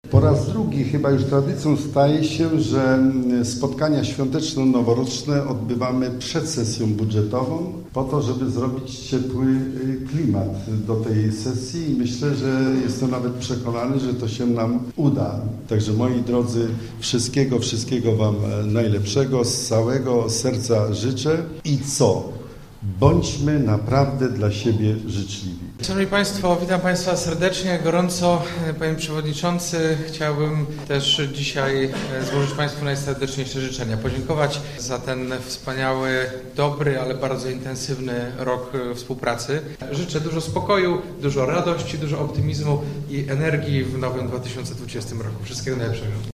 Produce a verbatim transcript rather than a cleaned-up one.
Po raz drugi chyba już tradycją staje się, że spotkania świąteczno-noworoczne odbywamy przed sesją budżetową po to, żeby zrobić ciepły klimat do tej sesji i myślę, że jestem nawet przekonany, że to się nam uda. Także moi drodzy, wszystkiego, wszystkiego Wam najlepszego, z całego serca życzę i co? Bądźmy naprawdę dla siebie życzliwi. Szanowni Państwo, witam Państwa serdecznie, gorąco. Panie Przewodniczący, chciałbym też dzisiaj złożyć Państwu najserdeczniejsze życzenia. Podziękować za ten wspaniały, dobry, ale bardzo intensywny rok współpracy. Życzę dużo spokoju, dużo radości, dużo optymizmu i energii w nowym dwa tysiące dwudziestym roku. Wszystkiego najlepszego.